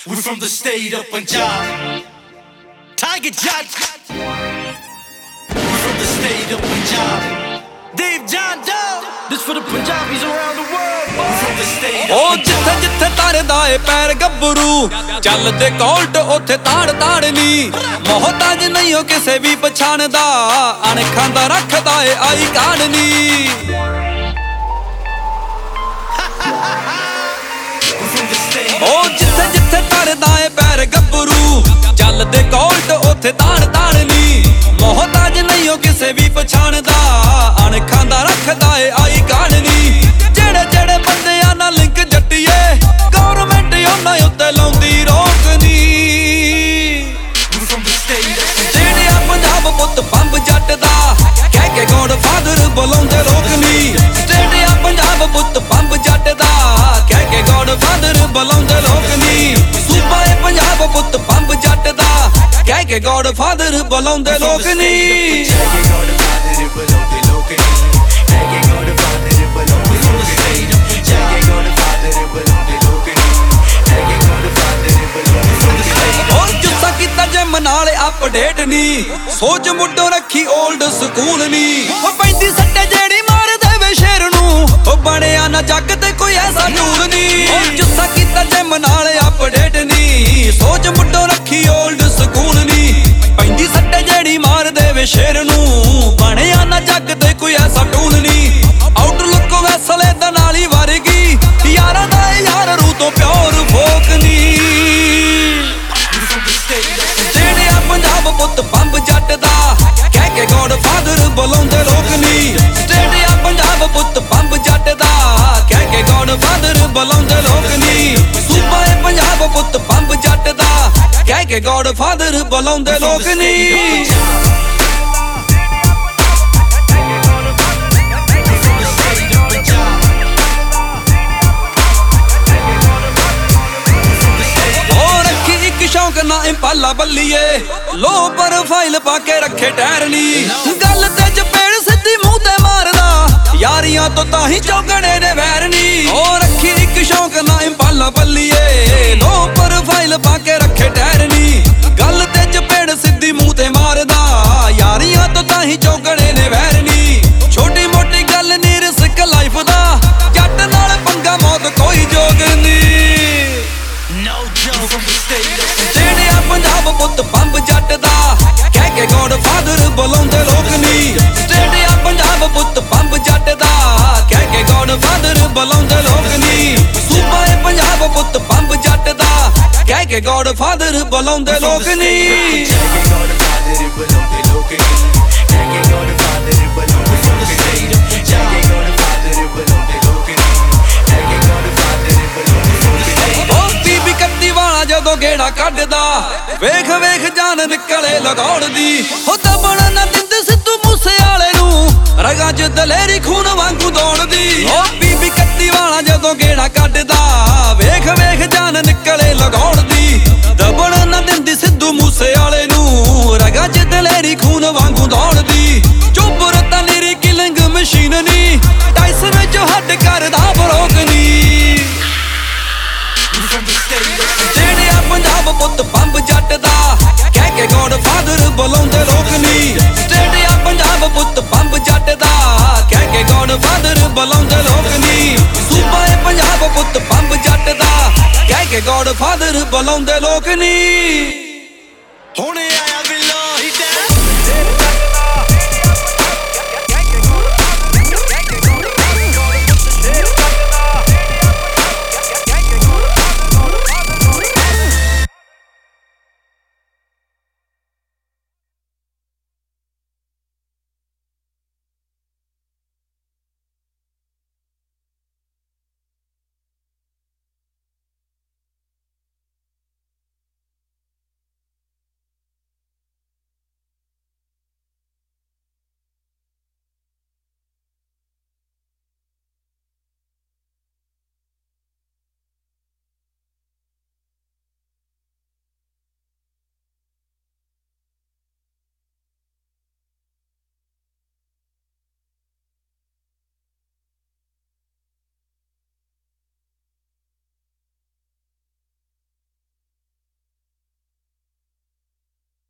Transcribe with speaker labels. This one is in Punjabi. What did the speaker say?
Speaker 1: We're from the state of Punjab. Tiger Jat. We're from the state of Punjab. Dave John Doe. This for the Punjabis around the world. We're from the state of
Speaker 2: Punjab. ਜਿੱਥੇ ਜਿੱਥੇ ਤਰਦਾ ਏ ਪੈਰ ਗੱਭਰੂ ਚੱਲਦੇ ਕੋਲਟ ਉੱਥੇ ਤਾੜ ਤਾੜ ਨੀ ਮੋਹਤਾਜ ਨਹੀਂ ਹੋ ਕਿਸੇ ਵੀ ਪਛਾਣਦਾ ਅਣਖਾਂ ਦਾ ਰੱਖਦਾ ਏ ਆਈ ਕਾਣ ਨੀ ਜਿੱਥੇ ਜਿੱਥੇ ਤਰਦਾ ਏ ਪੈਰ ਗੱਭਰੂ ਚੱਲਦੇ ਕੋਲਟ ਉੱਥੇ ਤਾੜ ਤਾੜ ਨੀ ਮੋਹਤਾਜ ਨਹੀਂ ਹੋ ਕਿਸੇ ਵੀ ਪਛਾਣਦਾ ਅਣਖਾਂ ਦਾ ਰੱਖਦਾ ਏ ਆਈ ਕਾਣ ਨੀ ਜਿਹੜੇ ਜਿਹੜੇ ਬੰਦਿਆਂ ਨਾਲ ਲਿੰਕ ਜੱਟੀਏ ਗੌਰਮੈਂਟ ਉਹਨਾਂ ਉੱਤੇ ਲਾਉਂਦੀ ਰੋਕ ਨੀ ਜਿਹੜੇ ਆ ਪੰਜਾਬ ਪੁੱਤ ਬੰਬ ਜੱਟ ਦਾ ਕਹਿ ਕੇ ਗੋਡ ਫਾਦਰ ਬੁਲਾਉਂਦੇ ਲੋਕ ਨੀ ਜਿਹੜੇ ਆ ਪੰਜਾਬ ਪੁੱਤ ਬੰਬ ਜੱਟ ਦਾ ਕਹਿ ਕੇ ਗੋਡ ਫਾਦਰ ਬੁਲਾਉਂਦੇ ਲੋਕ ਨੀ ਸੂਬਾ ਏ ਪੰਜਾਬ ਪੁੱਤ ਬੰਬ ਜੱਟ ਦਾ ਕਹਿ ਕੇ ਗੋਡ ਫਾਦਰ ਬੁਲਾਉਂਦੇ ਲੋਕ ਨੀ ਨਾਲ ਅਪਡੇਟ ਨੀ ਸੋਚ ਮੁੱਢੋਂ ਰੱਖੀ 올ਡ ਸਕੂਲ ਨੀ ਉਹ ਪੈਂਦੀ ਸੱਟੇ ਜਿਹੜੀ ਮਾਰ ਦੇਵੇ ਸ਼ੇਰ ਨੂੰ ਉਹ ਬਣਿਆ ਨਾ ਜੱਗ ਤੇ ਕੋਈ ਐਸਾ ਟੂਲ ਨੀ ਉਹ ਜੁੱਸਾ ਕੀਤਾ ਜਿਮ ਨਾਲ ਅਪਡੇਟ ਨੀ ਸੋਚ ਮੁੱਢੋਂ ਰੱਖੀ 올ਡ ਸਕੂਲ ਨੀ ਪੈਂਦੀ ਸੱਟੇ ਜਿਹੜੀ ਮਾਰ ਦੇਵੇ ਸ਼ੇਰ ਨੂੰ ਬਣਿਆ ਨਾ ਜੱਗ ਤੇ ਕੋਈ ਐਸਾ ਟੂਲ ਨੀ ਆਊਟਲੁੱਕ ਵੈਸਲੇ ਦਾ ਨਾਲ ਹੀ ਵਰਗੀ ਯਾਰਾਂ ਦਾ ਯਾਰ ਰੂ ਤੋਂ ਪਿਓਰ ਫੋਕ ਨੀ ਪੰਜਾਬ ਪੁੱਤ ਬੰਬ ਜੱਟ ਦਾ ਕਹਿ ਕੇ ਗੋਡ ਫਾਦਰ ਬੁਲਾਉਂਦੇ ਲੋਕ ਨੀ ਸਟੇਟ ਆ ਪੰਜਾਬ ਪੁੱਤ ਬੰਬ ਜੱਟ ਦਾ ਕਹਿ ਕੇ ਗੋਡ ਫਾਦਰ ਬੁਲਾਉਂਦੇ ਲੋਕ ਨੀ ਸੂਬਾ ਏ ਪੰਜਾਬ ਪੁੱਤ ਬੰਬ ਜੱਟ ਦਾ ਕਹਿ ਕੇ ਗੋਡ ਫਾਦਰ ਬੁਲਾਉਂਦੇ ਲੋਕ ਨੀ ਸ਼ੌਂਕ ਨਾ ਇੰਪਾਲਾ ਬੱਲੀਏ ਲੋ ਪ੍ਰੋਫਾਈਲ ਪਾ ਕੇ ਰੱਖੇ ਟਾਇਰ ਨੀ ਗੱਲ ਤੇ ਚਪੇੜ ਸਿੱਧੀ ਮੂੰਹ ਤੇ ਮਾਰਦਾ ਯਾਰੀਆਂ ਤੋਂ ਤਾਂ ਹੀ ਚੌਗਣੇ ਨੇ ਵੈਰ ਨੀ ਉਹ ਰੱਖੀ ਇੱਕ ਸ਼ੌਂਕ ਨਾ ਇੰਪਾਲਾ ਬੱਲੀਏ ਲੋ ਪ੍ਰੋਫਾਈਲ ਪਾ ਕੇ ਰੱਖੇ ਟਾਇਰ ਨੀ ਗੱਲ ਤੇ ਚਪੇੜ ਸਿੱਧੀ ਮੂੰਹ ਤੇ ਮਾਰਦਾ ਯਾਰੀਆਂ ਤੋਂ ਤਾਂ ਹੀ ਚੌਗਣੇ ਨੇ ਵੈਰ ਨੀ ਛੋਟੀ ਮੋਟੀ ਗੱਲ ਨੀ ਰਿਸਕ ਲਾਈਫ ਦਾ ਜੱਟ ਨਾਲ ਪੰਗਾ ਮੌਤ ਕੋਈ ਜੋਗ ਨੀ ਜਿਹੜੇ ਆ ਪੰਜਾਬ ਪੁੱਤ ਬੰਬ ਜੱਟ ਦਾ ਕਹਿ ਕੇ ਗੋਡ ਫਾਦਰ ਬੁਲਾਉਂਦੇ ਲੋਕ ਨੀ ਜਿਹੜੇ ਆ ਪੰਜਾਬ ਪੁੱਤ ਬੰਬ ਜੱਟ ਦਾ ਕਹਿ ਕੇ ਗੋਡ ਫਾਦਰ ਬੁਲਾਉਂਦੇ ਲੋਕ ਨੀ ਸੂਬਾ ਏ ਪੰਜਾਬ ਪੁੱਤ ਬੰਬ ਜੱਟ ਦਾ ਕਹਿ ਕੇ ਗੋਡ ਫਾਦਰ ਬੁਲਾਉਂਦੇ ਲੋਕ ਨੀ ਜਦੋਂ ਗੇੜਾ ਕੱਢਦਾ ਵੇਖ ਵੇਖ ਜਾਨ ਨਿਕਲੇ ਲਗਾਉਣ ਦੀ ਹੋ ਦਬਣ ਨਾ ਦਿੰਦੇ ਸਿੱਧੂ ਮੂਸੇ ਵਾਲੇ ਨੂੰ ਰਗਾਂ 'ਚ ਦਲੇਰੀ ਖੂਨ ਵਾਂਗੂ ਦੌੜਦੀ ਓ ਬੀਬੀ ਕੱਤੀ ਵਾਲਾ ਜਦੋਂ ਗੇੜਾ ਕੱਢਦਾ ਵੇਖ ਵੇਖ ਜਾਨ ਨਿਕਲੇ ਲਗਾਉਣ ਦੀ ਦਬਣ ਨਾ ਦਿੰਦੀ ਸਿੱਧੂ ਮੂਸੇ ਵਾਲੇ ਨੂੰ ਰਗਾਂ 'ਚ ਦਲੇਰੀ ਖੂਨ ਵਾਂਗੂ ਦੌੜਦੀ ਚੁੱਬਰ ਤਾਂ ਨੀਰੀ ਕਿਲਿੰਗ ਮਸ਼ੀਨ ਨੀ ਟਾਈਸਨ 'ਚ ਹੱਡ ਕਰਦਾ ਬਰੋਕ ਨੀ ਜਿਹੜੇ ਆ ਪੰਜਾਬ ਪੁੱਤ ਬੰਬ ਜੱਟ ਦਾ ਕਹਿ ਕੇ ਗੋਡ ਫਾਦਰ ਬੁਲਾਉਂਦੇ ਲੋਕ ਨੀ ਜਿਹੜੇ ਆ ਪੰਜਾਬ ਪੁੱਤ ਬੰਬ ਜੱਟ ਦਾ ਕਹਿ ਕੇ ਗੋਡ ਫਾਦਰ ਬੁਲਾਉਂਦੇ ਲੋਕ ਨੀ ਸੂਬਾ ਏ ਪੰਜਾਬ ਪੁੱਤ ਬੰਬ ਜੱਟ ਦਾ ਕਹਿ ਕੇ ਗੋਡ ਫਾਦਰ ਬੁਲਾਉਂਦੇ ਲੋਕ ਨੀ
Speaker 1: ਹੁਣ